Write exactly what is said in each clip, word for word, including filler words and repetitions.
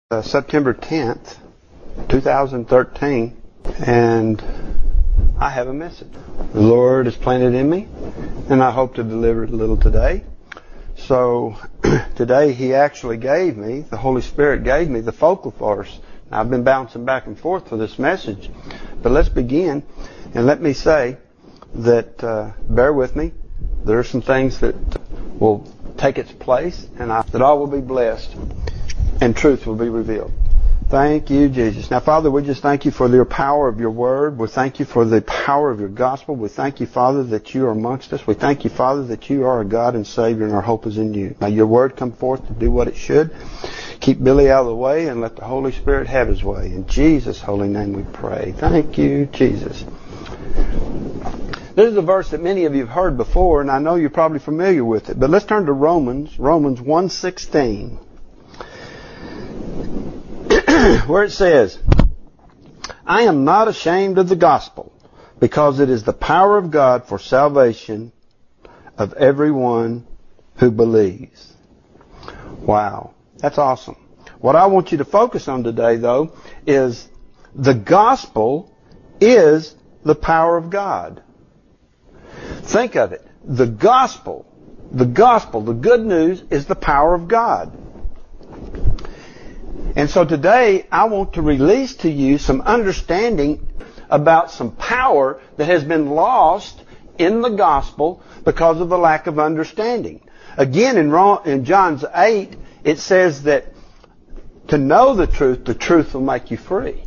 Uh, September tenth, twenty thirteen, and I have a message. The Lord has planted in me, and I hope to deliver it a little today. So today He actually gave me, the Holy Spirit gave me the focal verse. Now, I've been bouncing back and forth for this message, but let's begin, and let me say that, uh, bear with me, there are some things that will take its place, and I, that all will be blessed, and truth will be revealed. Thank you, Jesus. Now, Father, we just thank you for the power of your word. We thank you for the power of your gospel. We thank you, Father, that you are amongst us. We thank you, Father, that you are a God and Savior, and our hope is in you. Now, your word come forth to do what it should. Keep Billy out of the way and let the Holy Spirit have his way. In Jesus' holy name we pray. Thank you, Jesus. This is a verse that many of you have heard before, and I know you're probably familiar with it. But let's turn to Romans, Romans one sixteen. Where it says, I am not ashamed of the gospel, because it is the power of God for salvation of everyone who believes. Wow, that's awesome. What I want you to focus on today, though, is the gospel is the power of God. Think of it. The gospel, the gospel, the good news is the power of God. And so today, I want to release to you some understanding about some power that has been lost in the gospel because of the lack of understanding. Again, in, in John eight, it says that to know the truth, the truth will make you free.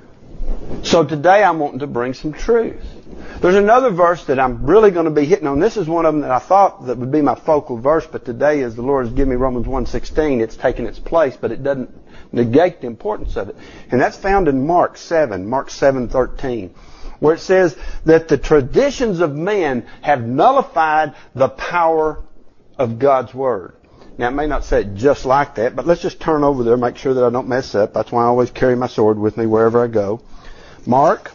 So today, I'm wanting to bring some truth. There's another verse that I'm really going to be hitting on. This is one of them that I thought that would be my focal verse, but today, as the Lord has given me Romans one sixteen, it's taken its place, but it doesn't negate the importance of it. And that's found in Mark seven, Mark seven thirteen, where it says that the traditions of men have nullified the power of God's Word. Now, it may not say it just like that, but let's just turn over there, make sure that I don't mess up. That's why I always carry my sword with me wherever I go. Mark,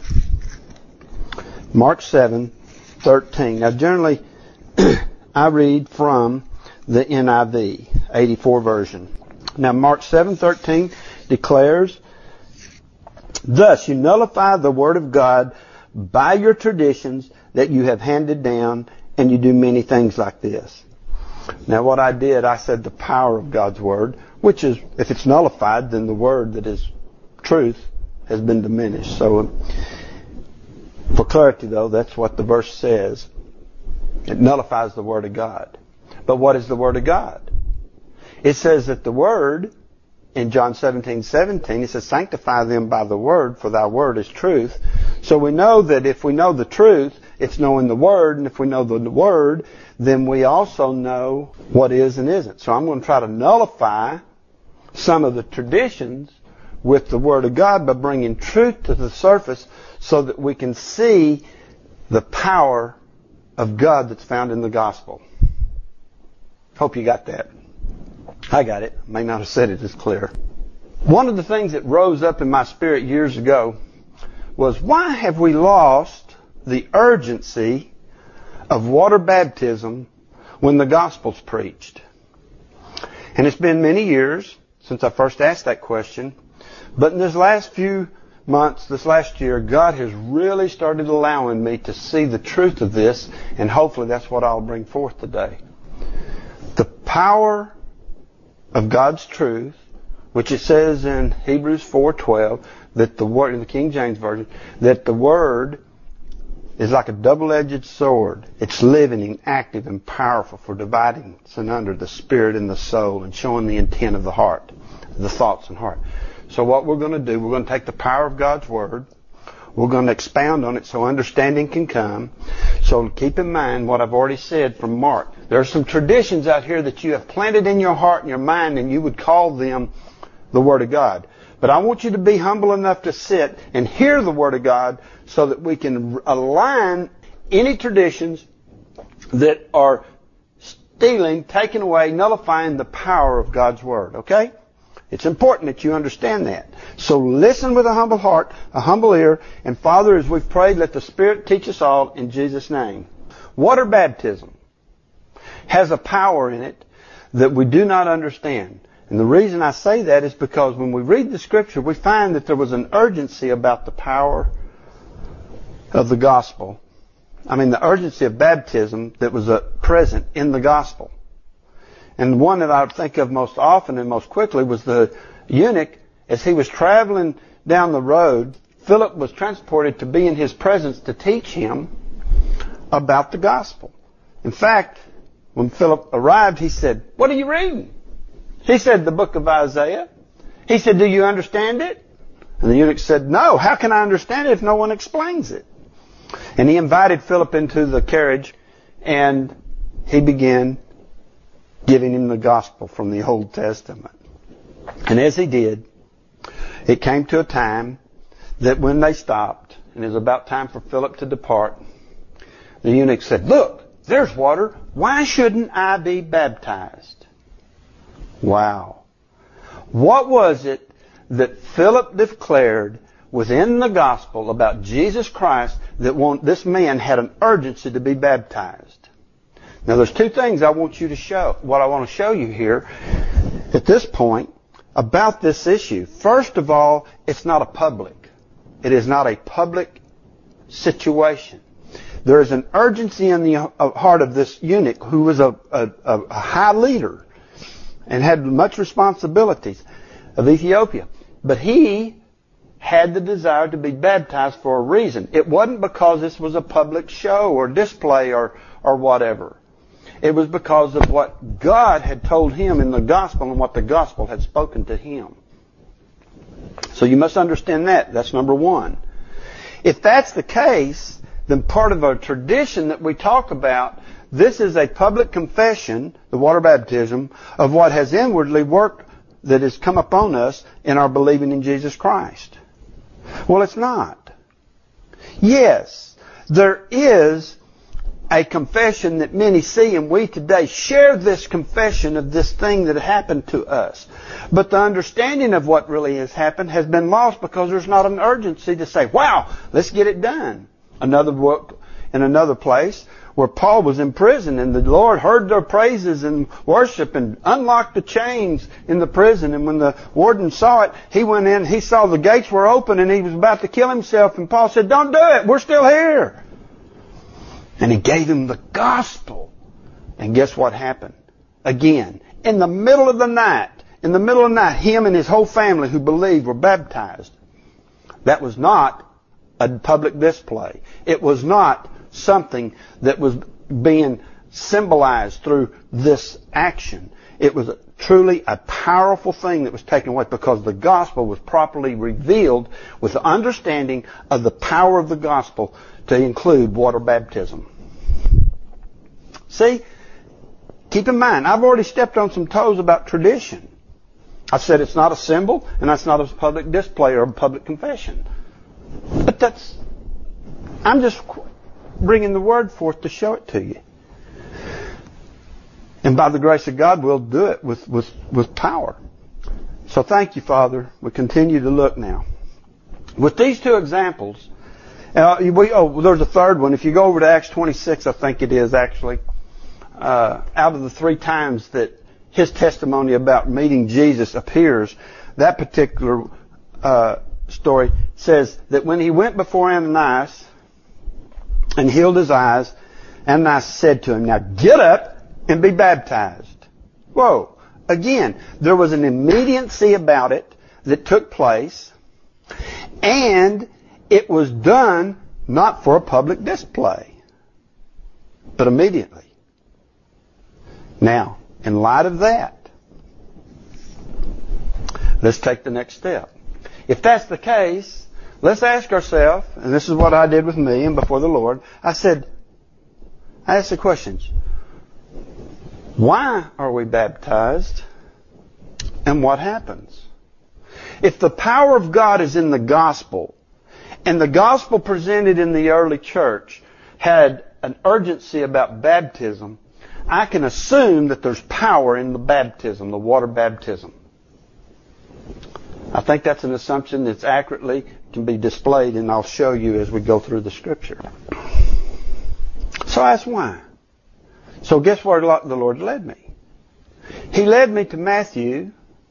Mark seven thirteen. Now, generally, I read from the N I V, eighty-four version. Now, Mark seven thirteen declares, thus you nullify the word of God by your traditions that you have handed down, and you do many things like this. Now, what I did, I said the power of God's word, which is, if it's nullified, then the word that is truth has been diminished. So, for clarity, though, that's what the verse says. It nullifies the word of God. But what is the word of God? It says that the word, in John seventeen seventeen, it says, sanctify them by the word, for thy word is truth. So we know that if we know the truth, it's knowing the word, and if we know the word, then we also know what is and isn't. So I'm going to try to nullify some of the traditions with the word of God by bringing truth to the surface so that we can see the power of God that's found in the gospel. Hope you got that. I got it. May not have said it as clear. One of the things that rose up in my spirit years ago was, why have we lost the urgency of water baptism when the gospel's preached? And it's been many years since I first asked that question, but in this last few months, this last year, God has really started allowing me to see the truth of this, and hopefully that's what I'll bring forth today. The power of God's truth, which it says in Hebrews four twelve, that the word, in the King James Version, that the word is like a double-edged sword. It's living and active and powerful for dividing asunder the spirit and the soul and showing the intent of the heart, the thoughts and heart. So what we're going to do, we're going to take the power of God's word. We're going to expound on it so understanding can come. So keep in mind what I've already said from Mark. There are some traditions out here that you have planted in your heart and your mind, and you would call them the Word of God. But I want you to be humble enough to sit and hear the Word of God so that we can align any traditions that are stealing, taking away, nullifying the power of God's Word. Okay? It's important that you understand that. So listen with a humble heart, a humble ear, and Father, as we've prayed, let the Spirit teach us all in Jesus' name. Water baptism has a power in it that we do not understand. And the reason I say that is because when we read the Scripture, we find that there was an urgency about the power of the gospel. I mean, the urgency of baptism that was uh, present in the gospel. And the one that I think of most often and most quickly was the eunuch. As he was traveling down the road, Philip was transported to be in his presence to teach him about the gospel. In fact, when Philip arrived, he said, "What are you reading?" He said, "The book of Isaiah." He said, "Do you understand it?" And the eunuch said, "No, how can I understand it if no one explains it?" And he invited Philip into the carriage, and he began giving him the gospel from the Old Testament. And as he did, it came to a time that when they stopped, and it was about time for Philip to depart, the eunuch said, "Look, there's water. Why shouldn't I be baptized?" Wow. What was it that Philip declared within the gospel about Jesus Christ that want, this man had an urgency to be baptized? Now there's two things I want you to show, what I want to show you here at this point about this issue. First of all, it's not a public. It is not a public situation. There is an urgency in the heart of this eunuch who was a, a, a high leader and had much responsibilities of Ethiopia. But he had the desire to be baptized for a reason. It wasn't because this was a public show or display or, or whatever. It was because of what God had told him in the gospel and what the gospel had spoken to him. So you must understand that. That's number one. If that's the case, then part of a tradition that we talk about, this is a public confession, the water baptism, of what has inwardly worked that has come upon us in our believing in Jesus Christ. Well, it's not. Yes, there is a confession that many see, and we today share this confession of this thing that happened to us. But the understanding of what really has happened has been lost because there's not an urgency to say, "Wow, let's get it done." Another book in another place where Paul was in prison and the Lord heard their praises and worship and unlocked the chains in the prison. And when the warden saw it, he went in, he saw the gates were open and he was about to kill himself. And Paul said, "Don't do it. We're still here." And he gave him the gospel. And guess what happened? Again, in the middle of the night, in the middle of the night, him and his whole family who believed were baptized. That was not a public display. It was not something that was being symbolized through this action. It was truly a powerful thing that was taken away because the gospel was properly revealed with the understanding of the power of the gospel to include water baptism. See, keep in mind, I've already stepped on some toes about tradition. I said it's not a symbol and that's not a public display or a public confession. But that's, I'm just bringing the word forth to show it to you. And by the grace of God, we'll do it with, with, with power. So thank you, Father. We continue to look now. With these two examples, uh, we, oh, there's a third one. If you go over to Acts twenty-six, I think it is actually, uh, out of the three times that his testimony about meeting Jesus appears, that particular uh, story says that when he went before Ananias and healed his eyes, Ananias said to him, "Now get up and be baptized." Whoa. Again, there was an immediacy about it that took place, and it was done not for a public display, but immediately. Now, in light of that, let's take the next step. If that's the case, let's ask ourselves, and this is what I did with me and before the Lord, I said, I asked the questions. Why are we baptized? And what happens? If the power of God is in the gospel, and the gospel presented in the early church had an urgency about baptism, I can assume that there's power in the baptism, the water baptism. I think that's an assumption that's accurately can be displayed, and I'll show you as we go through the Scripture. So I asked why. So guess where the Lord led me? He led me to Matthew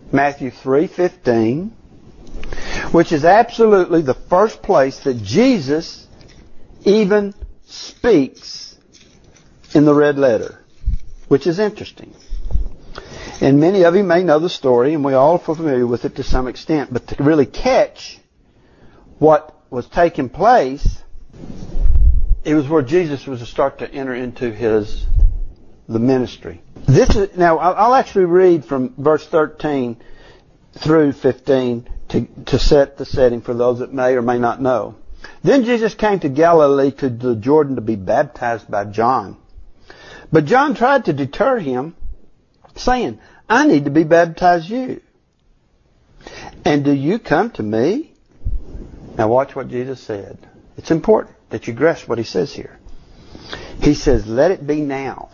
Matthew three fifteen, which is absolutely the first place that Jesus even speaks in the red letter, which is interesting. And many of you may know the story, and we all are familiar with it to some extent, but to really catch what was taking place, it was where Jesus was to start to enter into his the ministry. This is now. I'll actually read from verse thirteen through fifteen to to set the setting for those that may or may not know. Then Jesus came to Galilee, to the Jordan, to be baptized by John. But John tried to deter him, saying, "I need to be baptized you, and do you come to me?" Now watch what Jesus said. It's important that you grasp what he says here. He says, "Let it be now.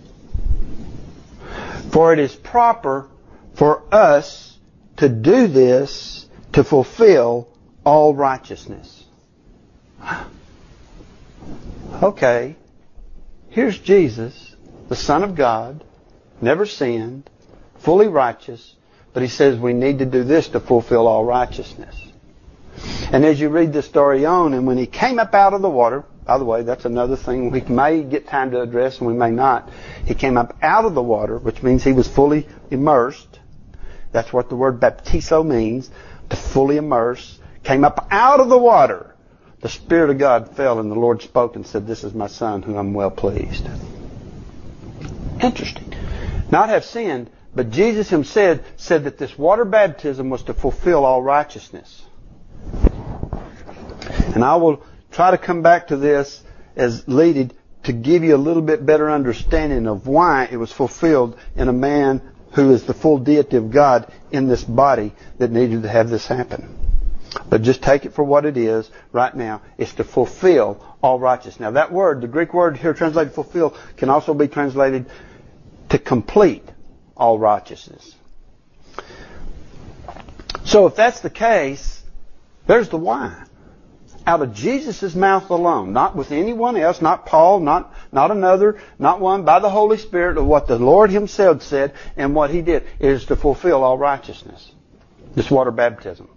For it is proper for us to do this to fulfill all righteousness." Okay, here's Jesus, the Son of God, never sinned, fully righteous, but he says we need to do this to fulfill all righteousness. And as you read the story on, and when he came up out of the water, by the way, that's another thing we may get time to address and we may not. He came up out of the water, which means he was fully immersed. That's what the word baptizo means, to fully immerse. Came up out of the water. The Spirit of God fell and the Lord spoke and said, "This is my Son whom I'm well pleased." Interesting. Not have sinned, but Jesus himself said that this water baptism was to fulfill all righteousness. And I will try to come back to this as leaded to give you a little bit better understanding of why it was fulfilled in a man who is the full deity of God in this body that needed to have this happen. But just take it for what it is right now. It's to fulfill all righteousness. Now that word, the Greek word here translated fulfill, can also be translated to complete all righteousness. So if that's the case, there's the why. Out of Jesus' mouth alone, not with anyone else, not Paul, not, not another, not one, by the Holy Spirit, of what the Lord himself said and what he did, is to fulfill all righteousness. This water baptism.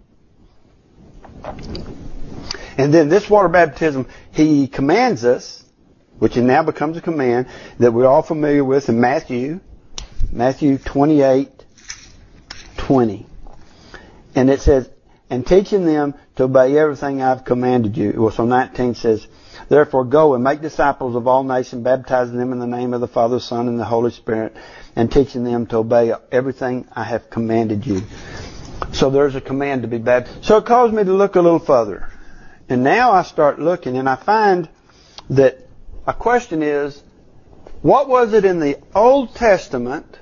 And then this water baptism, he commands us, which now becomes a command that we're all familiar with in Matthew, Matthew twenty-eight twenty. And it says, "And teaching them to obey everything I've commanded you." Well, so nineteen says, "Therefore go and make disciples of all nations, baptizing them in the name of the Father, Son, and the Holy Spirit, and teaching them to obey everything I have commanded you." So there's a command to be baptized. So it caused me to look a little further. And now I start looking, and I find that a question is, what was it in the Old Testament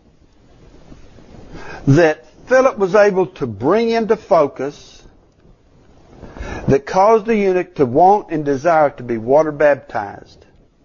that Philip was able to bring into focus that caused the eunuch to want and desire to be water baptized?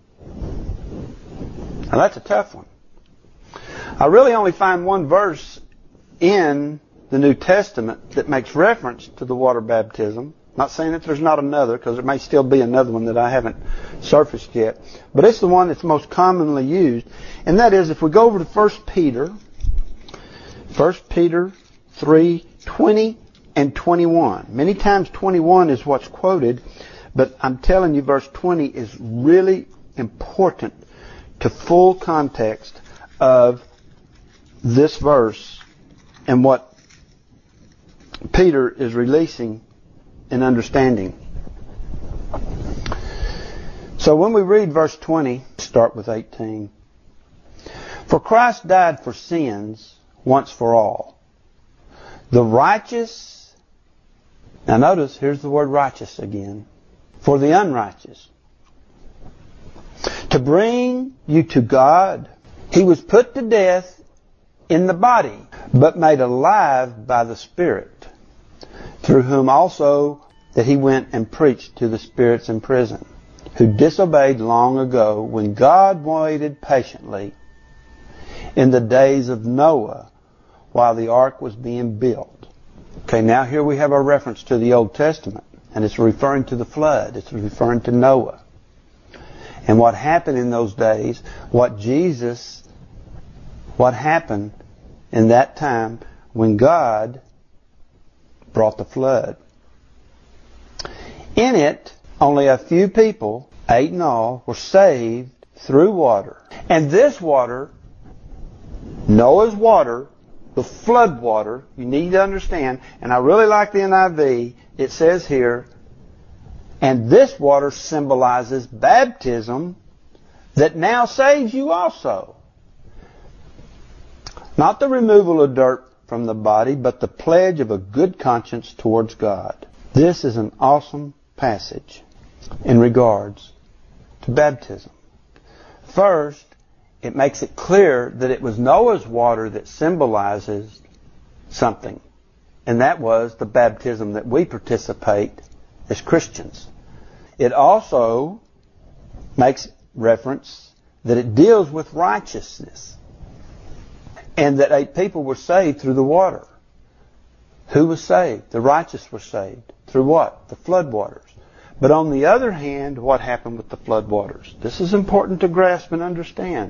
Now that's a tough one. I really only find one verse in the New Testament that makes reference to the water baptism. Not saying that there's not another, because there may still be another one that I haven't surfaced yet. But it's the one that's most commonly used. And that is, if we go over to First Peter, First Peter three twenty and twenty-one. Many times twenty-one is what's quoted, but I'm telling you verse twenty is really important to full context of this verse and what Peter is releasing and understanding. So when we read verse twenty, start with eighteen. "For Christ died for sins once for all, the righteous," now notice, here's the word righteous again, "for the unrighteous, to bring you to God. He was put to death in the body, but made alive by the Spirit, through whom also that he went and preached to the spirits in prison, who disobeyed long ago, when God waited patiently in the days of Noah while the ark was being built." Okay, now here we have a reference to the Old Testament, and it's referring to the flood. It's referring to Noah. And what happened in those days, what Jesus, what happened in that time when God brought the flood. In it, only a few people, eight in all, were saved through water. And this water, Noah's water, the flood water, you need to understand, and I really like the N I V, it says here, and this water symbolizes baptism that now saves you also. Not the removal of dirt from the body, but the pledge of a good conscience towards God. This is an awesome passage in regards to baptism. First, it makes it clear that it was Noah's water that symbolizes something. And that was the baptism that we participate as Christians. It also makes reference that it deals with righteousness. And that eight people were saved through the water. Who was saved? The righteous were saved. Through what? The flood waters. But on the other hand, what happened with the flood waters? This is important to grasp and understand.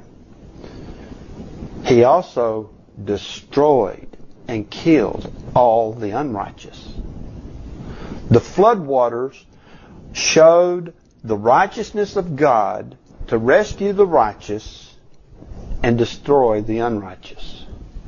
He also destroyed and killed all the unrighteous. The flood waters showed the righteousness of God to rescue the righteous and destroy the unrighteous.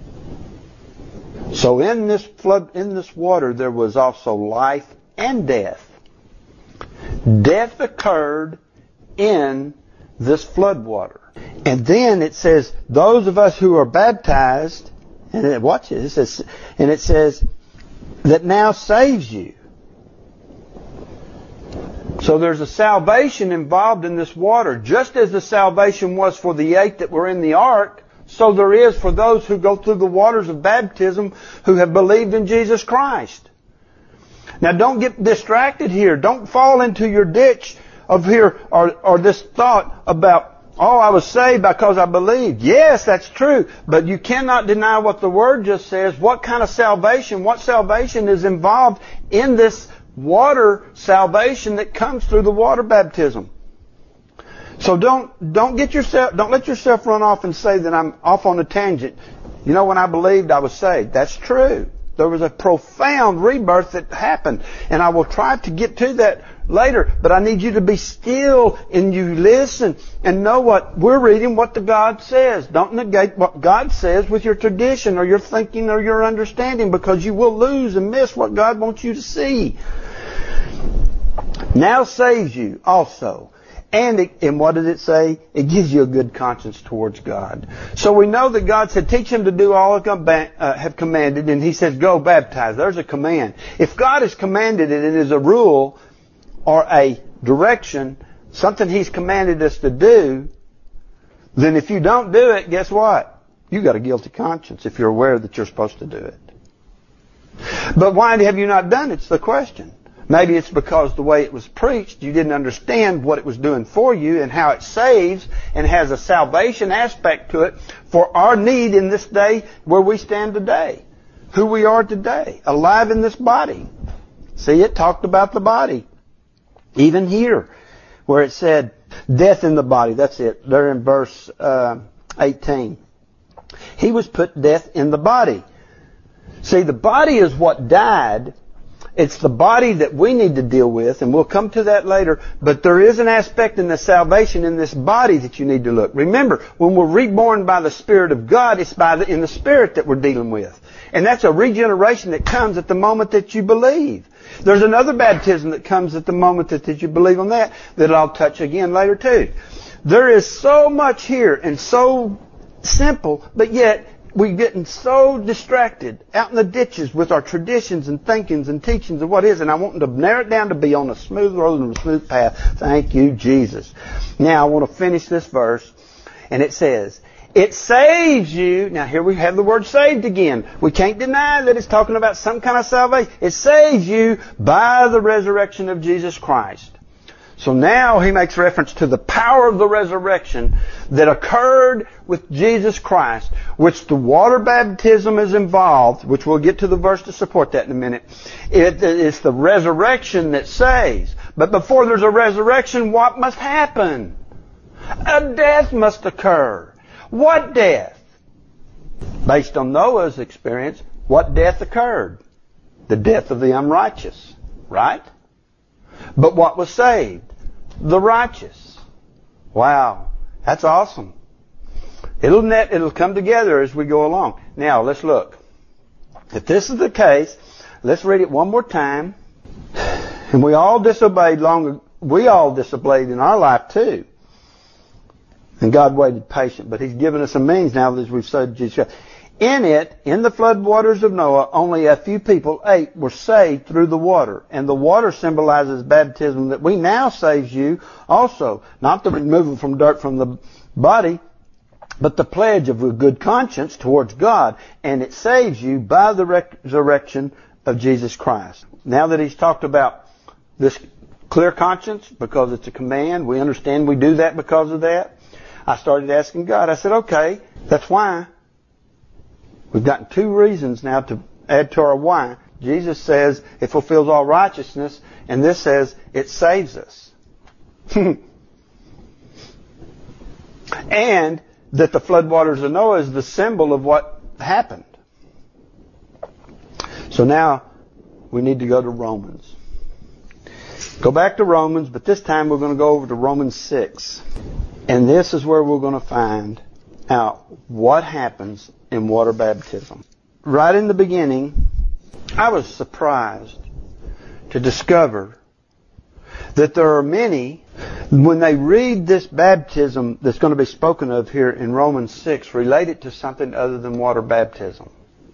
So in this flood, in this water, there was also life and death. Death occurred in this flood water. And then it says, those of us who are baptized, and it, watch it, it says, and it says, that now saves you. So there's a salvation involved in this water. Just as the salvation was for the eight that were in the ark, so there is for those who go through the waters of baptism who have believed in Jesus Christ. Now don't get distracted here. Don't fall into your ditch of here or, or this thought about, oh, I was saved because I believed. Yes, that's true. But you cannot deny what the Word just says. What kind of salvation, what salvation is involved in this water salvation that comes through the water baptism? So don't, don't get yourself, don't let yourself run off and say that I'm off on a tangent. You know, when I believed, I was saved. That's true. There was a profound rebirth that happened. And I will try to get to that later. But I need you to be still and you listen and know what we're reading, what the God says. Don't negate what God says with your tradition or your thinking or your understanding, because you will lose and miss what God wants you to see. Now saves you also. And, it, and what did it say? It gives you a good conscience towards God. So we know that God said, teach him to do all I uh, have commanded. And he says, go baptize. There's a command. If God has commanded it, it is a rule or a direction, something he's commanded us to do, then if you don't do it, guess what? You got a guilty conscience if you're aware that you're supposed to do it. But why have you not done it? It's the question. Maybe it's because the way it was preached, you didn't understand what it was doing for you and how it saves and has a salvation aspect to it for our need in this day where we stand today. Who we are today, alive in this body. See, it talked about the body. Even here, where it said, death in the body. That's it. There in verse uh, eighteen. He was put death in the body. See, the body is what died. It's the body that we need to deal with, and we'll come to that later. But there is an aspect in the salvation in this body that you need to look. Remember, when we're reborn by the Spirit of God, it's by the, in the Spirit that we're dealing with. And that's a regeneration that comes at the moment that you believe. There's another baptism that comes at the moment that, that you believe on that, that I'll touch again later too. There is so much here and so simple, but yet we're getting so distracted out in the ditches with our traditions and thinkings and teachings of what is. And I want to narrow it down to be on a smooth road and a smooth path. Thank you, Jesus. Now I want to finish this verse. And it says, it saves you. Now here we have the word saved again. We can't deny that it's talking about some kind of salvation. It saves you by the resurrection of Jesus Christ. So now he makes reference to the power of the resurrection that occurred with Jesus Christ, which the water baptism is involved, which we'll get to the verse to support that in a minute. It, it's the resurrection that saves. But before there's a resurrection, what must happen? A death must occur. What death? Based on Noah's experience, what death occurred? The death of the unrighteous, right? But what was saved? The righteous. Wow, that's awesome. It'll net, it'll come together as we go along. Now, let's look. If this is the case, let's read it one more time. And we all disobeyed long, we all disobeyed in our life too. And God waited patient, but He's given us a means now as we've said Jesus Christ. In it, in the flood waters of Noah, only a few people, eight, were saved through the water. And the water symbolizes baptism that we now saves you also. Not the removal from dirt from the body, but the pledge of a good conscience towards God. And it saves you by the resurrection of Jesus Christ. Now that He's talked about this clear conscience, because it's a command, we understand we do that because of that. I started asking God. I said, okay, that's why. We've gotten two reasons now to add to our why. Jesus says it fulfills all righteousness, and this says it saves us. And that the floodwaters of Noah is the symbol of what happened. So now we need to go to Romans. Go back to Romans, but this time we're going to go over to Romans six. And this is where we're going to find out what happens in water baptism. Right in the beginning, I was surprised to discover that there are many, when they read this baptism that's going to be spoken of here in Romans six, relate it to something other than water baptism.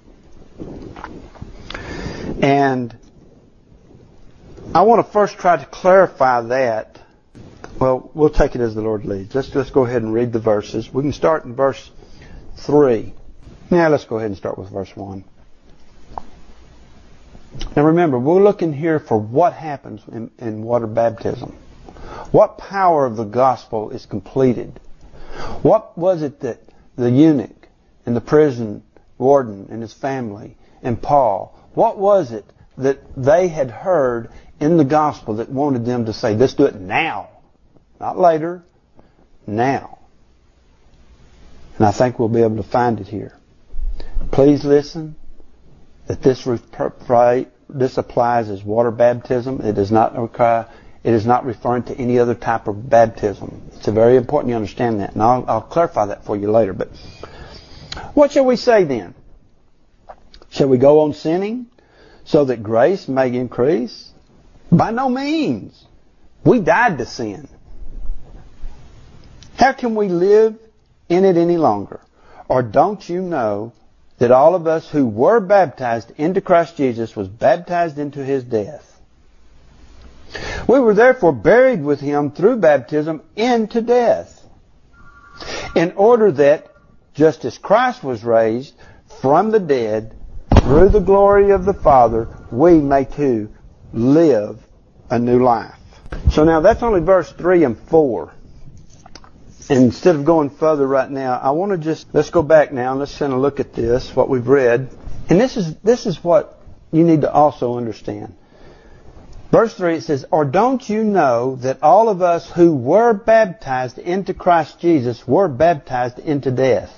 And I want to first try to clarify that. Well, we'll take it as the Lord leads. Let's, let's go ahead and read the verses. We can start in verse three. Now let's go ahead and start with verse one. Now remember, we're looking here for what happens in, in water baptism. What power of the gospel is completed? What was it that the eunuch and the prison warden and his family and Paul, what was it that they had heard in the gospel that wanted them to say, let's do it now? Not later, now. And I think we'll be able to find it here. Please listen that this this applies as water baptism. It does not require, it is not referring to any other type of baptism. It's very important you understand that. And I'll, I'll clarify that for you later. But what shall we say then? Shall we go on sinning so that grace may increase? By no means. We died to sin. How can we live in it any longer? Or don't you know that all of us who were baptized into Christ Jesus was baptized into His death? We were therefore buried with Him through baptism into death, in order that, just as Christ was raised from the dead through the glory of the Father, we may too live a new life. So now that's only verse three and four. And instead of going further right now, I want to just, let's go back now and let's kind of look at this, what we've read. And this is, this is what you need to also understand. Verse three, it says, or don't you know that all of us who were baptized into Christ Jesus were baptized into death?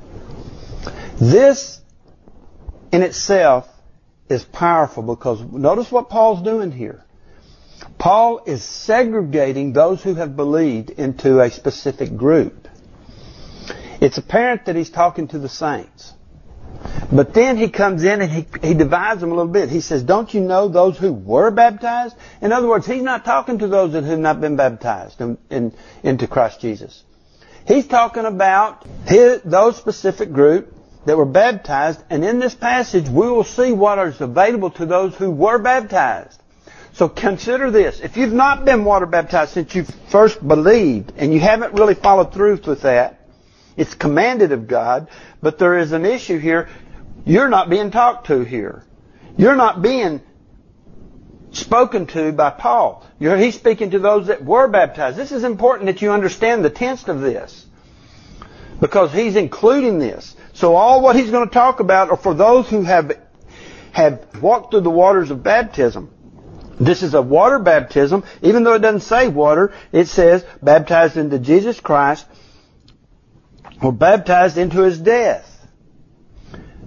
This in itself is powerful because notice what Paul's doing here. Paul is segregating those who have believed into a specific group. It's apparent that he's talking to the saints. But then he comes in and he, he divides them a little bit. He says, don't you know those who were baptized? In other words, he's not talking to those that have not been baptized in, in, into Christ Jesus. He's talking about his, those specific group that were baptized. And in this passage, we will see what is available to those who were baptized. So consider this. If you've not been water baptized since you first believed and you haven't really followed through with that, it's commanded of God, but there is an issue here. You're not being talked to here. You're not being spoken to by Paul. You're, he's speaking to those that were baptized. This is important that you understand the tense of this, because he's including this. So all what he's going to talk about are for those who have have walked through the waters of baptism. This is a water baptism. Even though it doesn't say water, it says baptized into Jesus Christ or baptized into His death.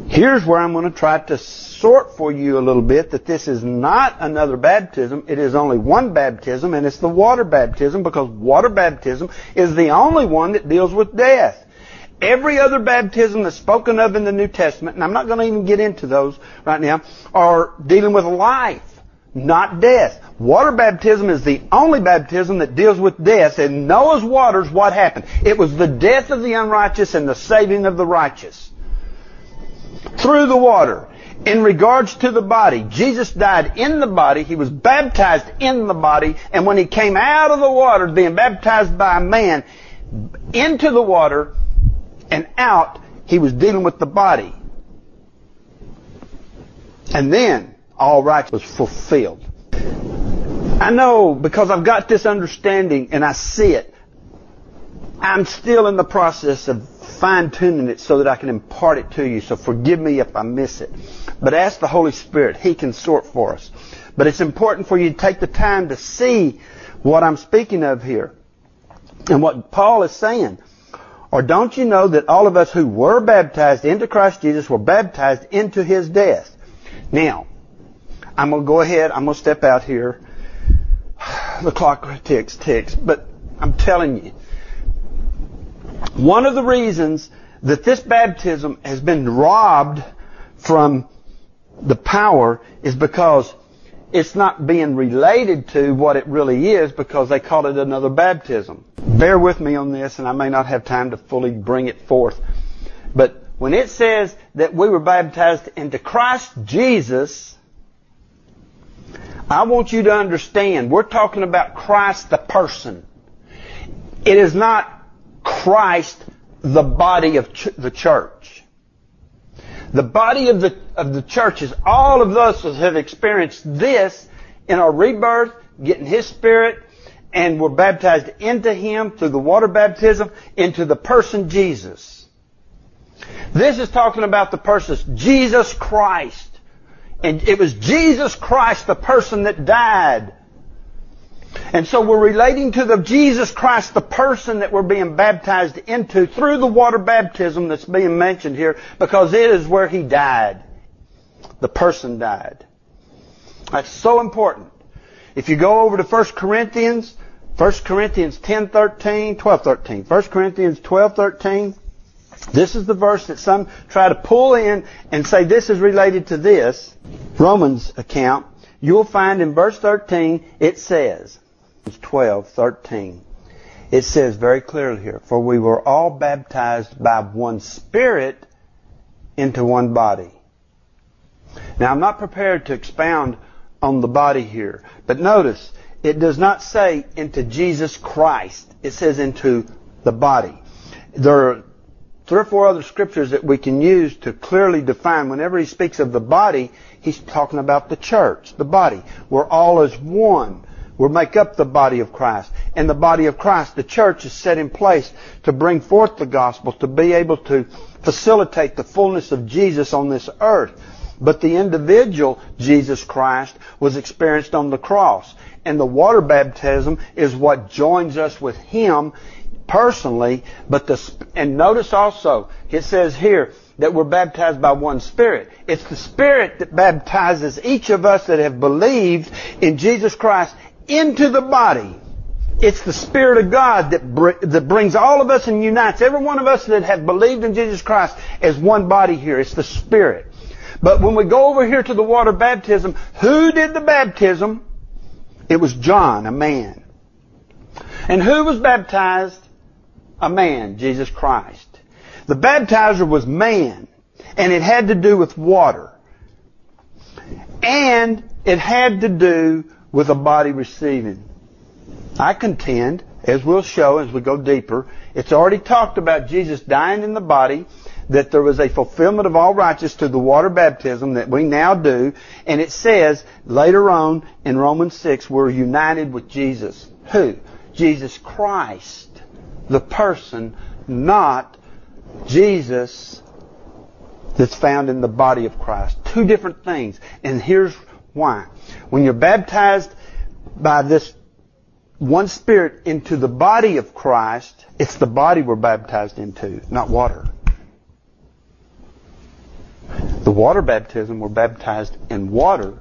Here's where I'm going to try to sort for you a little bit that this is not another baptism. It is only one baptism, and it's the water baptism, because water baptism is the only one that deals with death. Every other baptism that's spoken of in the New Testament, and I'm not going to even get into those right now, are dealing with life, not death. Water baptism is the only baptism that deals with death. In Noah's waters, what happened? It was the death of the unrighteous and the saving of the righteous through the water. In regards to the body, Jesus died in the body. He was baptized in the body. And when he came out of the water, being baptized by a man, into the water and out, he was dealing with the body. And then all righteousness was fulfilled. I know, because I've got this understanding and I see it, I'm still in the process of fine-tuning it so that I can impart it to you. So forgive me if I miss it. But ask the Holy Spirit. He can sort for us. But it's important for you to take the time to see what I'm speaking of here and what Paul is saying. Or don't you know that all of us who were baptized into Christ Jesus were baptized into His death? Now, I'm going to go ahead. I'm going to step out here. The clock ticks, ticks. But I'm telling you, one of the reasons that this baptism has been robbed from the power is because it's not being related to what it really is, because they call it another baptism. Bear with me on this, and I may not have time to fully bring it forth. But when it says that we were baptized into Christ Jesus, I want you to understand, we're talking about Christ the person. It is not Christ, the body of ch- the church. The body of the of the church is all of us that have experienced this in our rebirth, getting His Spirit, and we're baptized into Him through the water baptism, into the person Jesus. This is talking about the person Jesus Christ. And it was Jesus Christ, the person that died. And so we're relating to the Jesus Christ, the person that we're being baptized into through the water baptism that's being mentioned here, because it is where He died. The person died. That's so important. If you go over to First Corinthians, First Corinthians ten thirteen, twelve thirteen. First Corinthians twelve thirteen. This is the verse that some try to pull in and say this is related to this Romans account. You'll find in verse thirteen, it says, twelve thirteen, it says very clearly here, for we were all baptized by one Spirit into one body. Now, I'm not prepared to expound on the body here, but notice, it does not say into Jesus Christ. It says into the body. There are three or four other scriptures that we can use to clearly define. Whenever he speaks of the body, he's talking about the church, the body. We're all as one. We make up the body of Christ. And the body of Christ, the church, is set in place to bring forth the gospel, to be able to facilitate the fullness of Jesus on this earth. But the individual, Jesus Christ, was experienced on the cross. And the water baptism is what joins us with Him personally. But the and notice also, it says here that we're baptized by one Spirit. It's the Spirit that baptizes each of us that have believed in Jesus Christ into the body. It's the Spirit of God that br- that brings all of us and unites every one of us that have believed in Jesus Christ as one body here. It's the Spirit. But when we go over here to the water baptism, who did the baptism? It was John, a man. And who was baptized? A man, Jesus Christ. The baptizer was man, and it had to do with water. And it had to do with a body receiving. I contend, as we'll show as we go deeper, it's already talked about Jesus dying in the body, that there was a fulfillment of all righteousness to the water baptism that we now do. And it says later on in Romans six, we're united with Jesus. Who? Jesus Christ. The person, not Jesus that's found in the body of Christ. Two different things. And here's why. When you're baptized by this one Spirit into the body of Christ, it's the body we're baptized into, not water. The water baptism were baptized in water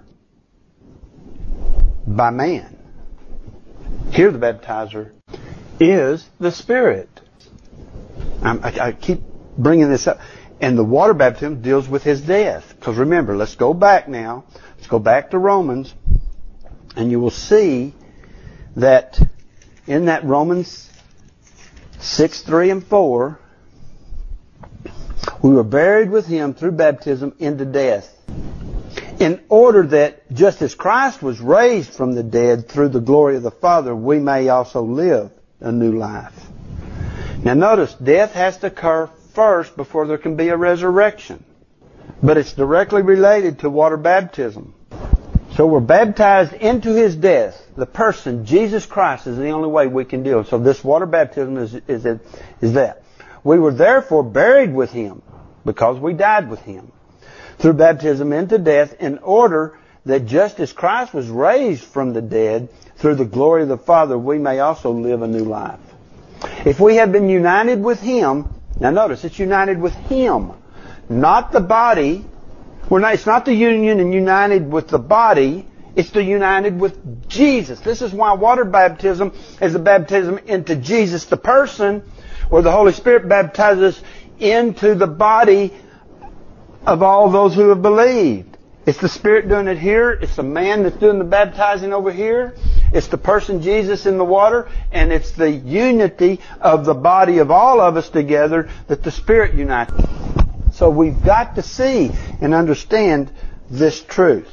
by man. Here the baptizer is the Spirit. I'm, I, I keep bringing this up. And the water baptism deals with His death. Because remember, let's go back now. Let's go back to Romans. And you will see that in that Romans six, three, and four, we were buried with Him through baptism into death, in order that just as Christ was raised from the dead through the glory of the Father, we may also live a new life. Now notice, death has to occur first before there can be a resurrection. But it's directly related to water baptism. So we're baptized into His death. The person, Jesus Christ, is the only way we can deal. So this water baptism is, is, is that. We were therefore buried with Him, because we died with Him, through baptism into death, in order that just as Christ was raised from the dead through the glory of the Father, we may also live a new life. If we have been united with Him, now notice, it's united with Him, not the body. We're not, it's not the union and united with the body. It's the united with Jesus. This is why water baptism is a baptism into Jesus, the person, where the Holy Spirit baptizes into the body of all those who have believed. It's the Spirit doing it here. It's the man that's doing the baptizing over here. It's the person Jesus in the water. And it's the unity of the body of all of us together that the Spirit unites. So we've got to see and understand this truth.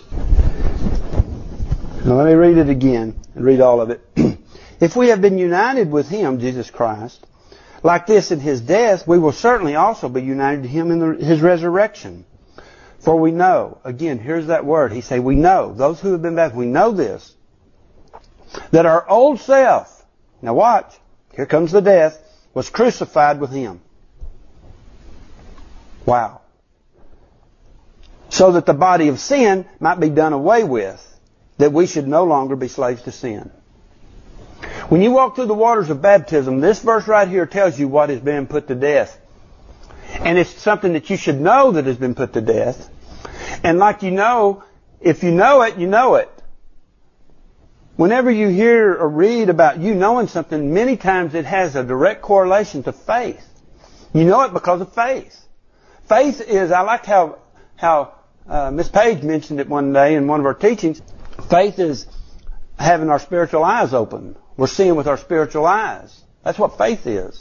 Now let me read it again and read all of it. If we have been united with Him, Jesus Christ, like this in His death, we will certainly also be united to Him in the, His resurrection. For we know, again, here's that word. He say, we know, those who have been baptized, we know this, that our old self, now watch, here comes the death, was crucified with Him. Wow. So that the body of sin might be done away with, that we should no longer be slaves to sin. When you walk through the waters of baptism, this verse right here tells you what has been put to death. And it's something that you should know that has been put to death. And like you know, if you know it, you know it. Whenever you hear or read about you knowing something, many times it has a direct correlation to faith. You know it because of faith. Faith is, I like how, how uh, Miss Page mentioned it one day in one of our teachings. Faith is having our spiritual eyes open. We're seeing with our spiritual eyes. That's what faith is.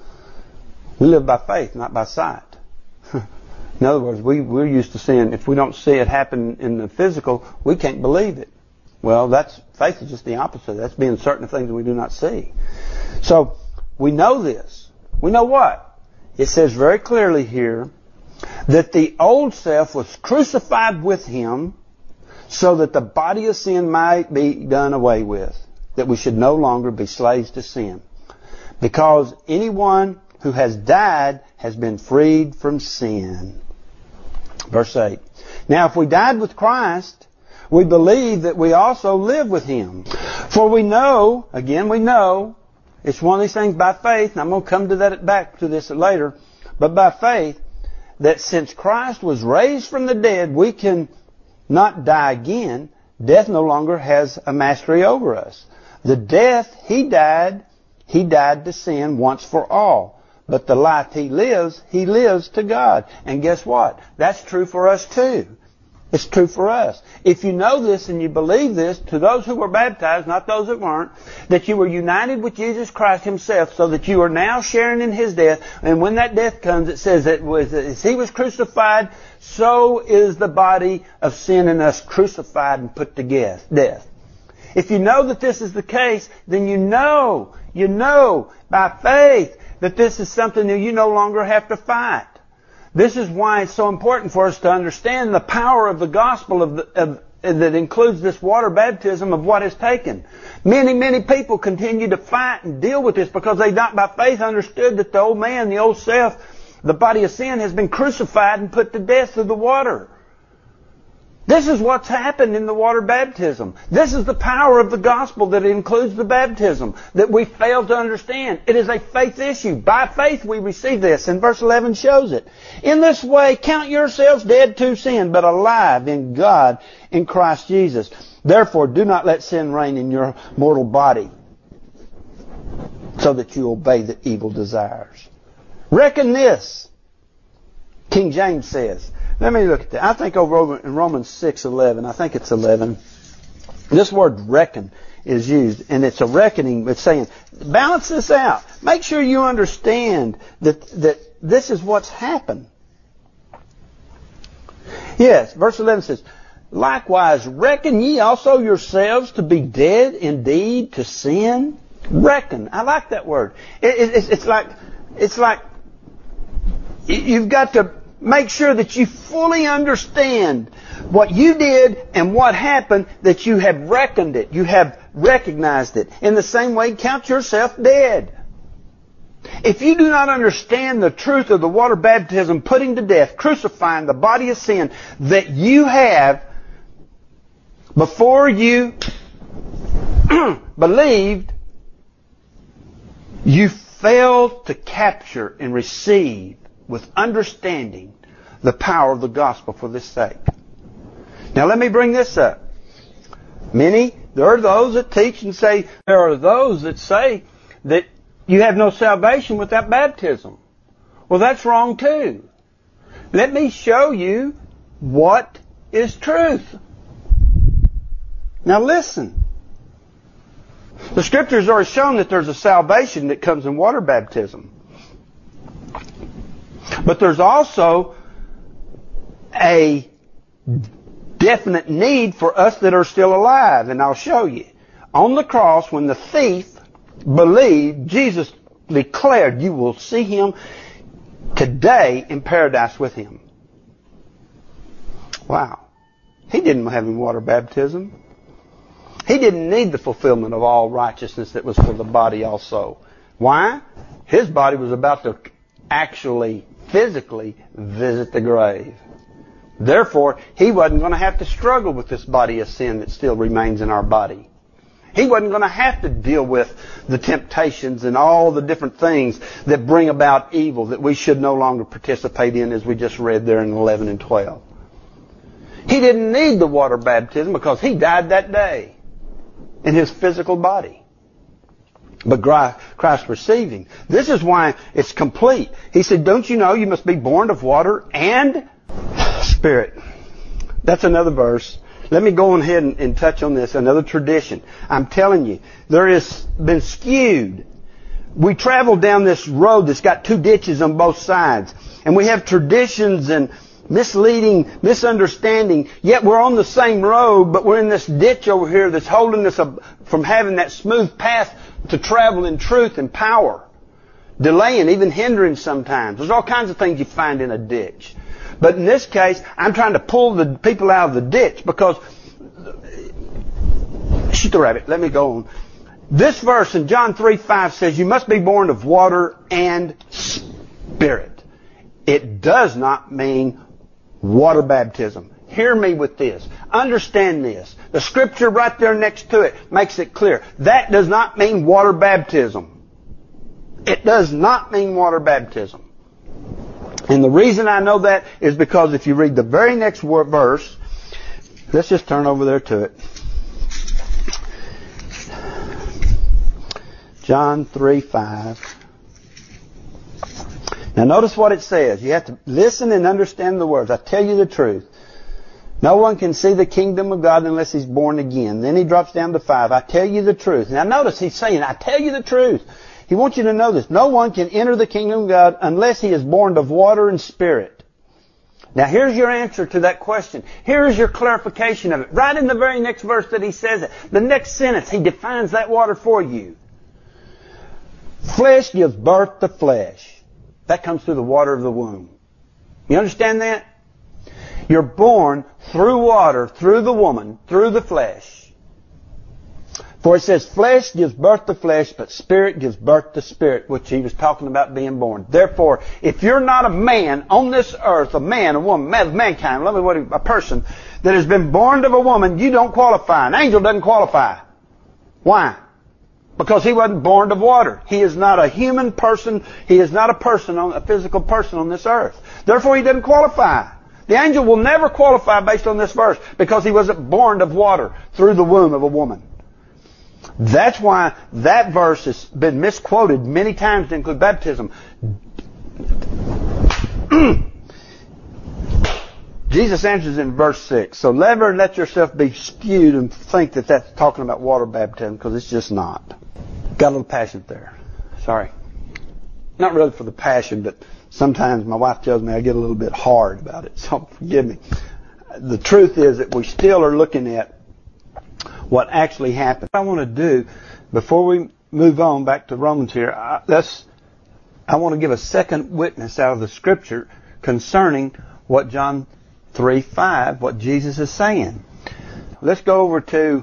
We live by faith, not by sight. In other words, we, we're used to seeing, if we don't see it happen in the physical, we can't believe it. Well, that's faith is just the opposite. That's being certain of things that we do not see. So, we know this. We know what? It says very clearly here that the old self was crucified with Him so that the body of sin might be done away with, that we should no longer be slaves to sin. Because anyone who has died has been freed from sin. Verse eight. Now if we died with Christ, we believe that we also live with Him. For we know, again we know, it's one of these things by faith, and I'm going to come to that back to this later, but by faith, that since Christ was raised from the dead, we can not die again. Death no longer has a mastery over us. The death He died, He died to sin once for all. But the life He lives, He lives to God. And guess what? That's true for us too. It's true for us. If you know this and you believe this, to those who were baptized, not those that weren't, that you were united with Jesus Christ Himself so that you are now sharing in His death. And when that death comes, it says that as He was crucified, so is the body of sin in us crucified and put to death. If you know that this is the case, then you know, you know by faith that this is something that you no longer have to fight. This is why it's so important for us to understand the power of the gospel of, the, of that includes this water baptism of what is taken. Many, many people continue to fight and deal with this because they not by faith understood that the old man, the old self, the body of sin has been crucified and put to death through the water. This is what's happened in the water baptism. This is the power of the gospel that includes the baptism that we fail to understand. It is a faith issue. By faith we receive this, and verse eleven shows it. In this way, count yourselves dead to sin, but alive in God in Christ Jesus. Therefore, do not let sin reign in your mortal body, so that you obey the evil desires. Reckon this, King James says. Let me look at that. I think over in Romans six eleven, I think it's eleven, this word reckon is used, and it's a reckoning. It's saying, balance this out. Make sure you understand that that this is what's happened. Yes, verse eleven says, likewise, reckon ye also yourselves to be dead indeed to sin. Reckon. I like that word. It, it, it's, it's like it's like you've got to make sure that you fully understand what you did and what happened, that you have reckoned it. You have recognized it. In the same way, count yourself dead. If you do not understand the truth of the water baptism, putting to death, crucifying the body of sin that you have before you believed, you failed to capture and receive with understanding the power of the gospel for this sake. Now let me bring this up. Many, there are those that teach and say, there are those that say that you have no salvation without baptism. Well, that's wrong too. Let me show you what is truth. Now listen. The Scriptures are shown that there's a salvation that comes in water baptism. But there's also a definite need for us that are still alive, and I'll show you. On the cross, when the thief believed, Jesus declared, you will see him today in paradise with him. Wow. He didn't have any water baptism. He didn't need the fulfillment of all righteousness that was for the body also. Why? His body was about to actually, physically visit the grave. Therefore, he wasn't going to have to struggle with this body of sin that still remains in our body. He wasn't going to have to deal with the temptations and all the different things that bring about evil that we should no longer participate in, as we just read there in eleven and twelve. He didn't need the water baptism because he died that day in his physical body. But Christ received him. This is why it's complete. He said, don't you know you must be born of water and Spirit? That's another verse. Let me go ahead and, and touch on this. Another tradition. I'm telling you, there has been skewed. We travel down this road that's got two ditches on both sides. And we have traditions and misleading, misunderstanding. Yet we're on the same road, but we're in this ditch over here that's holding us up from having that smooth path to travel in truth and power. Delaying, even hindering sometimes. There's all kinds of things you find in a ditch. But in this case, I'm trying to pull the people out of the ditch because, shoot the rabbit, let me go on. This verse in John three five says you must be born of water and Spirit. It does not mean water baptism. Hear me with this. Understand this. The Scripture right there next to it makes it clear. That does not mean water baptism. It does not mean water baptism. And the reason I know that is because if you read the very next verse, let's just turn over there to it. John three five. Now notice what it says. You have to listen and understand the words. I tell you the truth. No one can see the kingdom of God unless he's born again. Then he drops down to five. I tell you the truth. Now notice he's saying, I tell you the truth. He wants you to know this. No one can enter the kingdom of God unless he is born of water and Spirit. Now here's your answer to that question. Here's your clarification of it. Right in the very next verse that he says it. The next sentence, he defines that water for you. Flesh gives birth to flesh. That comes through the water of the womb. You understand that? You're born through water, through the woman, through the flesh. For it says, flesh gives birth to flesh, but spirit gives birth to spirit, which he was talking about being born. Therefore, if you're not a man on this earth, a man, a woman, man, mankind, let me what a person that has been born of a woman, you don't qualify. An angel doesn't qualify. Why? Because he wasn't born of water. He is not a human person. He is not a person, on a physical person on this earth. Therefore, he doesn't qualify. The angel will never qualify based on this verse because he wasn't born of water through the womb of a woman. That's why that verse has been misquoted many times to include baptism. Jesus answers in verse six. So never let yourself be skewed and think that that's talking about water baptism, because it's just not. Got a little passion there. Sorry. Not really for the passion, but sometimes my wife tells me I get a little bit hard about it, so forgive me. The truth is that we still are looking at what actually happened. What I want to do, before we move on back to Romans here, I, that's, I want to give a second witness out of the Scripture concerning what John three five, what Jesus is saying. Let's go over to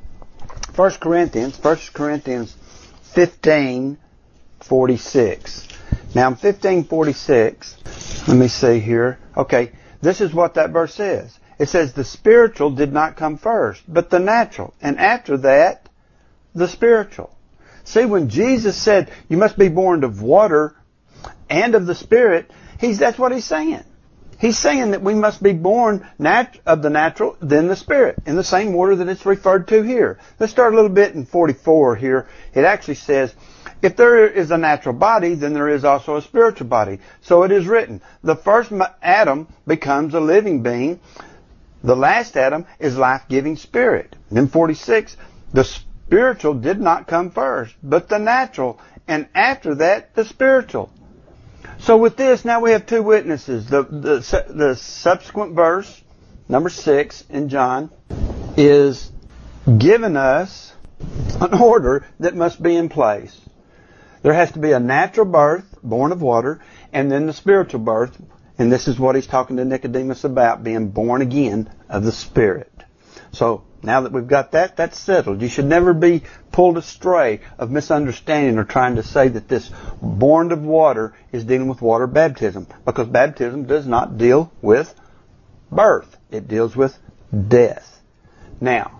First Corinthians, First Corinthians fifteen forty-six. Now in fifteen forty-six, let me see here. Okay, this is what that verse says. It says, the spiritual did not come first, but the natural. And after that, the spiritual. See, when Jesus said, you must be born of water and of the Spirit, he's, that's what he's saying. He's saying that we must be born nat- of the natural, then the Spirit, in the same order that it's referred to here. Let's start a little bit in forty-four here. It actually says, if there is a natural body, then there is also a spiritual body. So it is written, the first Adam becomes a living being. The last Adam is life-giving spirit. And then forty-six, the spiritual did not come first, but the natural. And after that, the spiritual. So with this, now we have two witnesses. The, the, the subsequent verse, number six in John, is giving us an order that must be in place. There has to be a natural birth, born of water, and then the spiritual birth. And this is what he's talking to Nicodemus about, being born again of the Spirit. So now that we've got that, that's settled. You should never be pulled astray of misunderstanding or trying to say that this born of water is dealing with water baptism, because baptism does not deal with birth. It deals with death. Now,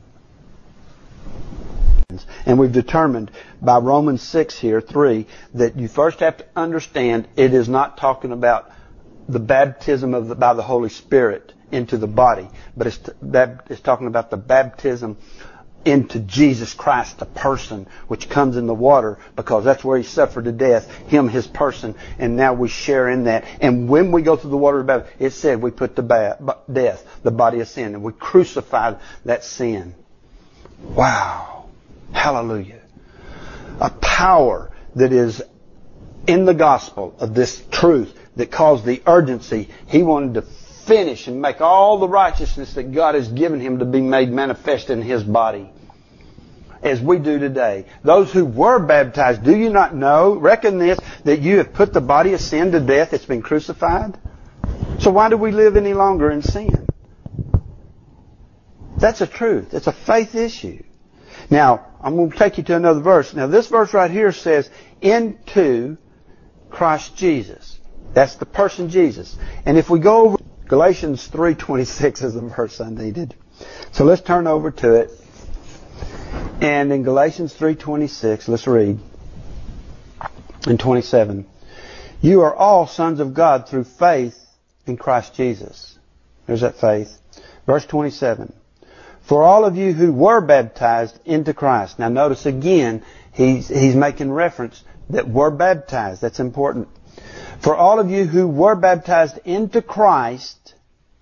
and we've determined by Romans six here, three, that you first have to understand it is not talking about the baptism of the, by the Holy Spirit into the body, but it's, that, it's talking about the baptism into Jesus Christ, the person, which comes in the water, because that's where he suffered to death, him, his person, and now we share in that. And when we go through the water of baptism, it said we put to ba- death the body of sin, and we crucified that sin. Wow. Hallelujah. A power that is in the gospel of this truth that caused the urgency. He wanted to finish and make all the righteousness that God has given him to be made manifest in his body, as we do today. Those who were baptized, do you not know, reckon this, that you have put the body of sin to death? It's been crucified. So why do we live any longer in sin? That's a truth. It's a faith issue. Now, I'm going to take you to another verse. Now, this verse right here says, into Christ Jesus. That's the person Jesus. And if we go over, Galatians three twenty-six is the verse I needed. So let's turn over to it. And in Galatians three twenty-six, let's read. In twenty-seven. You are all sons of God through faith in Christ Jesus. There's that faith. Verse twenty-seven. For all of you who were baptized into Christ. Now notice again, he's, he's making reference that were baptized. That's important. For all of you who were baptized into Christ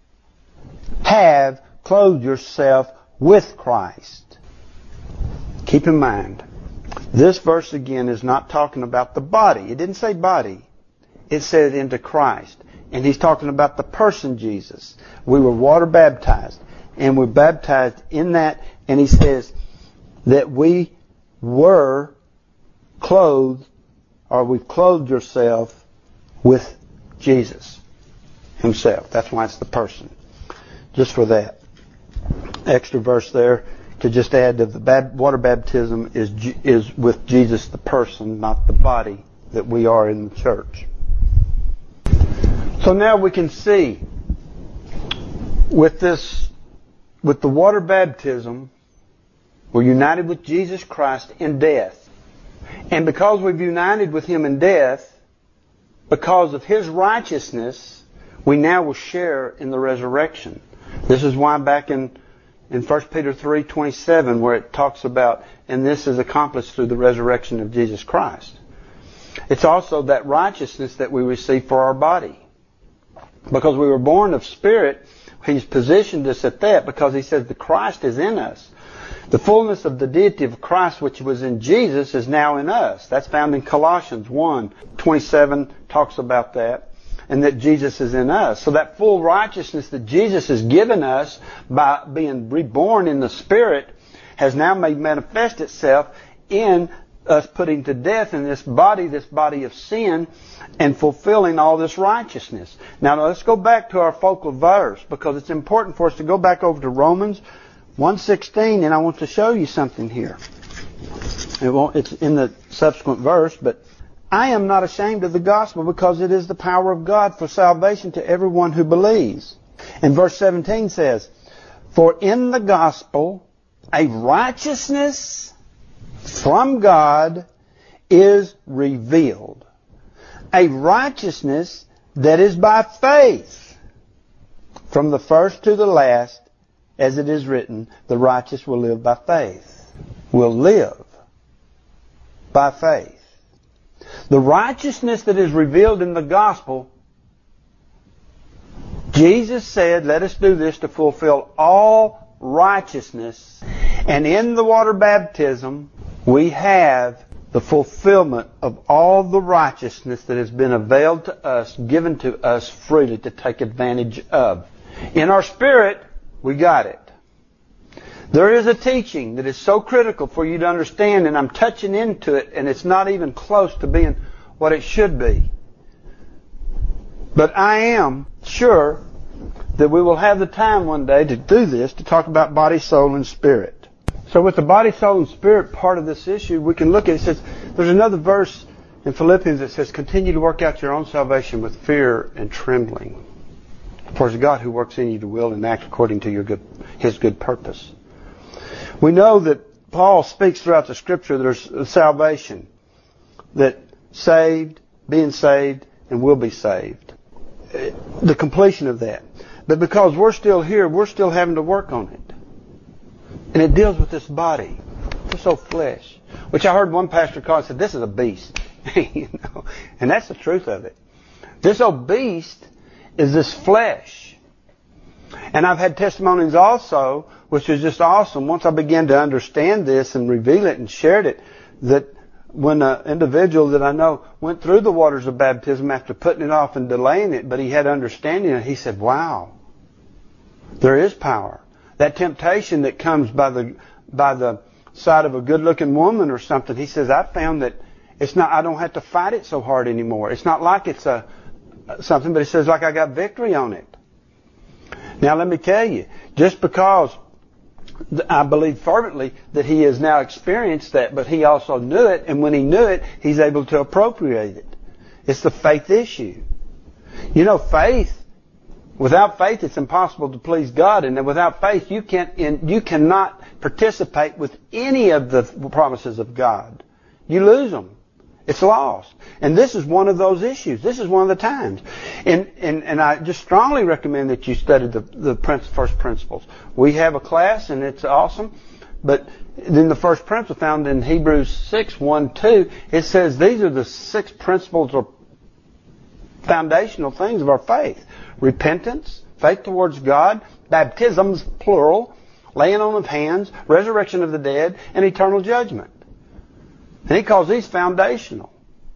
have clothed yourself with Christ. Keep in mind, this verse again is not talking about the body. It didn't say body. It said into Christ. And he's talking about the person Jesus. We were water baptized. And we're baptized in that. And he says that we were clothed, or we've clothed yourself with Jesus himself. That's why it's the person. Just for that extra verse there, to just add that the bab- water baptism is is with Jesus the person, not the body that we are in the church. So now we can see with this, with the water baptism, we're united with Jesus Christ in death. And because we've united with Him in death, because of His righteousness, we now will share in the resurrection. This is why back in, in First Peter three twenty-seven, where it talks about, and this is accomplished through the resurrection of Jesus Christ. It's also that righteousness that we receive for our body. Because we were born of Spirit, He's positioned us at that because He says the Christ is in us. The fullness of the deity of Christ which was in Jesus is now in us. That's found in Colossians one twenty-seven, talks about that. And that Jesus is in us. So that full righteousness that Jesus has given us by being reborn in the Spirit has now made manifest itself in us putting to death in this body, this body of sin, and fulfilling all this righteousness. Now let's go back to our focal verse, because it's important for us to go back over to Romans one sixteen, and I want to show you something here. It won't, it's in the subsequent verse, but I am not ashamed of the gospel, because it is the power of God for salvation to everyone who believes. And verse seventeen says, for in the gospel a righteousness from God is revealed. A righteousness that is by faith. From the first to the last, as it is written, the righteous will live by faith. Will live by faith. The righteousness that is revealed in the gospel, Jesus said, let us do this to fulfill all righteousness. And in the water baptism, we have the fulfillment of all the righteousness that has been availed to us, given to us freely to take advantage of. In our spirit, we got it. There is a teaching that is so critical for you to understand, and I'm touching into it, and it's not even close to being what it should be. But I am sure that we will have the time one day to do this, to talk about body, soul, and spirit. So with the body, soul, and spirit part of this issue, we can look at it. It says, there's another verse in Philippians that says, continue to work out your own salvation with fear and trembling. For it's God who works in you to will and act according to your good, His good purpose. We know that Paul speaks throughout the Scripture there's salvation, that saved, being saved, and will be saved. The completion of that. But because we're still here, we're still having to work on it. And it deals with this body, this old flesh, which I heard one pastor call and said, this is a beast. You know? And that's the truth of it. This old beast is this flesh. And I've had testimonies also, which is just awesome, once I began to understand this and reveal it and shared it, that when an individual that I know went through the waters of baptism after putting it off and delaying it, but he had understanding, and he said, wow, there is power. That temptation that comes by the by the side of a good-looking woman or something, he says, I found that it's not, I don't have to fight it so hard anymore. It's not like it's a something, but he says, like I got victory on it. Now let me tell you, just because I believe fervently that he has now experienced that, but he also knew it, and when he knew it, he's able to appropriate it. It's the faith issue. You know, faith, without faith it's impossible to please God, and without faith you can't, you cannot participate with any of the promises of God. You lose them. It's lost. And this is one of those issues. This is one of the times. And and, and I just strongly recommend that you study the, the first principles. We have a class, and it's awesome. But then the first principle found in Hebrews six, one, two, it says these are the six principles or foundational things of our faith. Repentance, faith towards God, baptisms, plural, laying on of hands, resurrection of the dead, and eternal judgment. And he calls these foundational.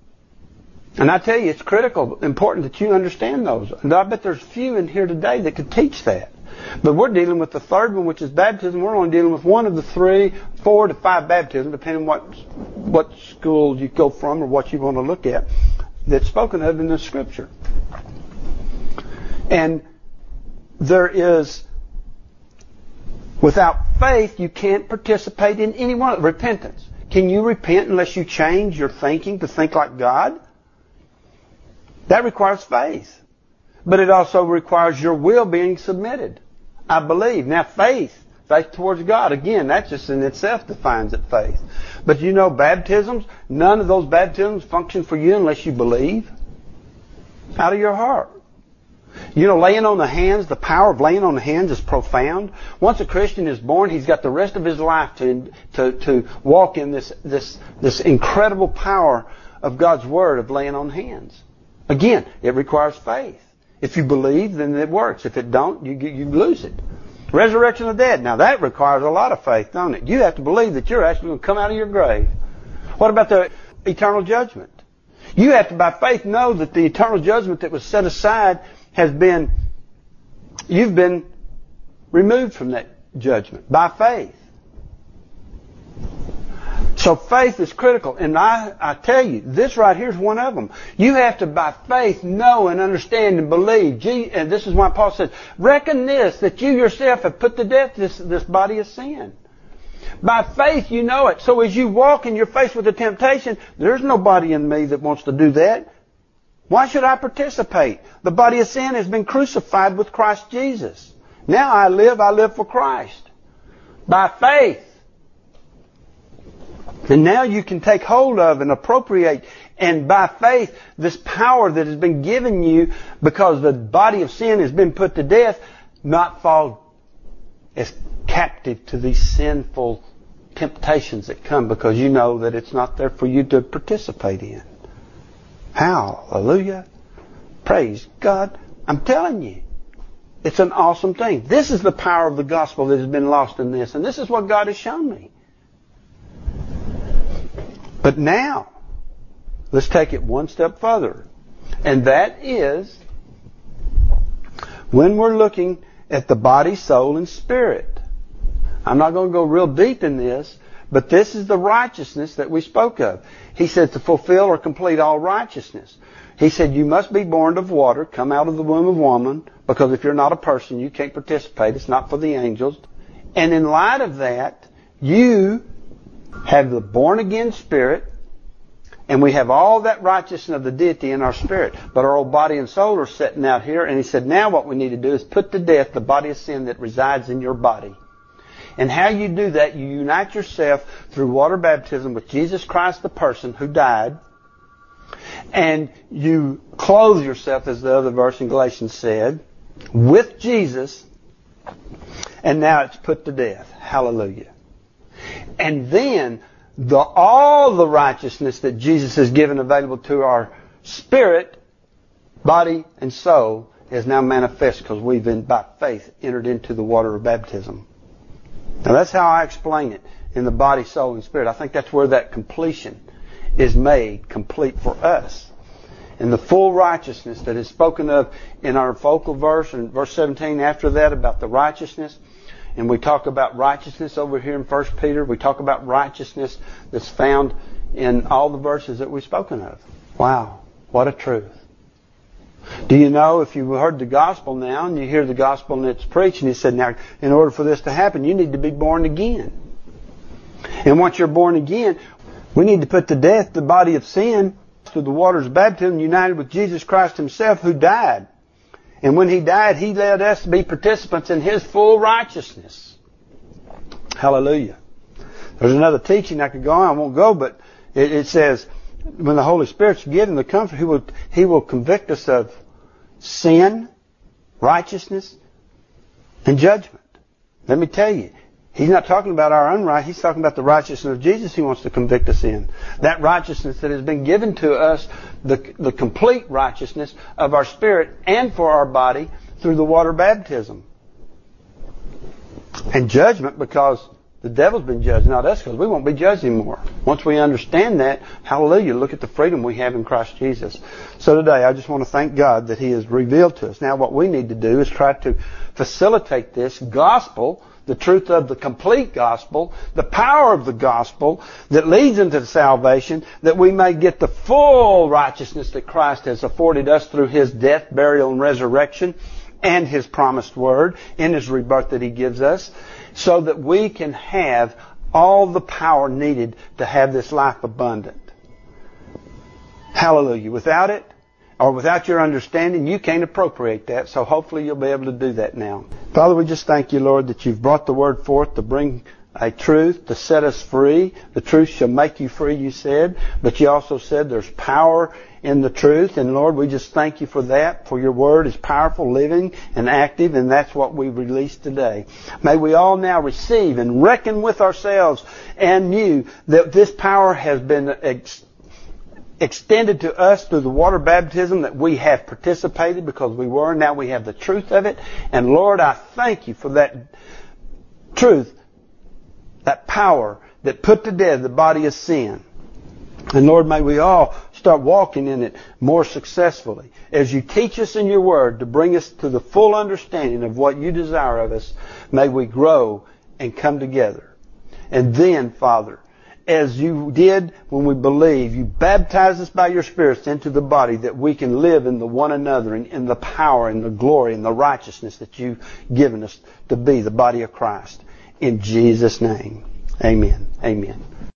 And I tell you, it's critical, important that you understand those. And I bet there's few in here today that could teach that. But we're dealing with the third one, which is baptism. We're only dealing with one of the three, four to five baptisms, depending on what, what school you go from or what you want to look at, that's spoken of in the Scripture. And there is Without faith, you can't participate in any one of repentance. Can you repent unless you change your thinking to think like God? That requires faith. But it also requires your will being submitted. I believe. Now faith, faith towards God, again, that just in itself defines it faith. But you know, baptisms, none of those baptisms function for you unless you believe out of your heart. You know, laying on the hands, the power of laying on the hands is profound. Once a Christian is born, he's got the rest of his life to to, to walk in this, this, this incredible power of God's Word of laying on hands. Again, it requires faith. If you believe, then it works. If it don't, you you lose it. Resurrection of the dead. Now that requires a lot of faith, don't it? You have to believe that you're actually going to come out of your grave. What about the eternal judgment? You have to, by faith, know that the eternal judgment that was set aside has been, you've been removed from that judgment by faith. So faith is critical. And I, I tell you, this right here is one of them. You have to, by faith, know and understand and believe. Gee, and this is why Paul says, reckon this, that you yourself have put to death this, this body of sin. By faith, you know it. So as you walk and you're faced with a temptation, there's nobody in me that wants to do that. Why should I participate? The body of sin has been crucified with Christ Jesus. Now I live, I live for Christ. By faith. And now you can take hold of and appropriate, and by faith, this power that has been given you because the body of sin has been put to death, not fall as captive to these sinful temptations that come because you know that it's not there for you to participate in. Hallelujah. Praise God. I'm telling you, it's an awesome thing. This is the power of the gospel that has been lost in this, and this is what God has shown me. But now, let's take it one step further. And that is when we're looking at the body, soul, and spirit. I'm not going to go real deep in this, but this is the righteousness that we spoke of. He said to fulfill or complete all righteousness. He said you must be born of water, come out of the womb of woman, because if you're not a person, you can't participate. It's not for the angels. And in light of that, you have the born-again spirit, and we have all that righteousness of the deity in our spirit. But our old body and soul are sitting out here, and he said, now what we need to do is put to death the body of sin that resides in your body. And how you do that, you unite yourself through water baptism with Jesus Christ, the person who died, and you clothe yourself, as the other verse in Galatians said, with Jesus, and now it's put to death. Hallelujah. And then the all the righteousness that Jesus has given available to our spirit, body, and soul is now manifest because we've been, by faith, entered into the water of baptism. Now that's how I explain it in the body, soul, and spirit. I think that's where that completion is made complete for us. And the full righteousness that is spoken of in our focal verse, in verse seventeen after that about the righteousness. And we talk about righteousness over here in First Peter. We talk about righteousness that's found in all the verses that we've spoken of. Wow, what a truth. Do you know, if you heard the gospel now, and you hear the gospel and it's preached, and he said, now, in order for this to happen, you need to be born again. And once you're born again, we need to put to death the body of sin through the waters of baptism, united with Jesus Christ himself, who died. And when he died, he led us to be participants in his full righteousness. Hallelujah. There's another teaching I could go on. I won't go, but it, it says, when the Holy Spirit's given the comfort, he will, he will convict us of sin, righteousness, and judgment. Let me tell you, he's not talking about our unright. He's talking about the righteousness of Jesus he wants to convict us in. That righteousness that has been given to us, the, the complete righteousness of our spirit and for our body through the water baptism. And judgment because the devil's been judged, not us, because we won't be judged anymore. Once we understand that, hallelujah, look at the freedom we have in Christ Jesus. So today, I just want to thank God that he has revealed to us. Now what we need to do is try to facilitate this gospel, the truth of the complete gospel, the power of the gospel that leads into salvation, that we may get the full righteousness that Christ has afforded us through his death, burial, and resurrection, and His promised word in His rebirth that He gives us, so that we can have all the power needed to have this life abundant. Hallelujah. Without it, or without your understanding, you can't appropriate that. So hopefully you'll be able to do that now. Father, we just thank you, Lord, that you've brought the word forth to bring a truth, to set us free. The truth shall make you free, you said. But you also said there's power in the truth. And Lord, we just thank you for that, for your word is powerful, living, and active, and that's what we release today. May we all now receive and reckon with ourselves and you that this power has been ex- extended to us through the water baptism, that we have participated because we were. Now we have the truth of it. And Lord, I thank you for that truth, that power that put to death the body of sin. And Lord, may we all start walking in it more successfully as you teach us in your word to bring us to the full understanding of what you desire of us. May we grow and come together. And then, Father, as you did when we believe, you baptize us by your spirits into the body, that we can live in the one another and in the power and the glory and the righteousness that you've given us to be the body of Christ. In Jesus' name, amen. Amen.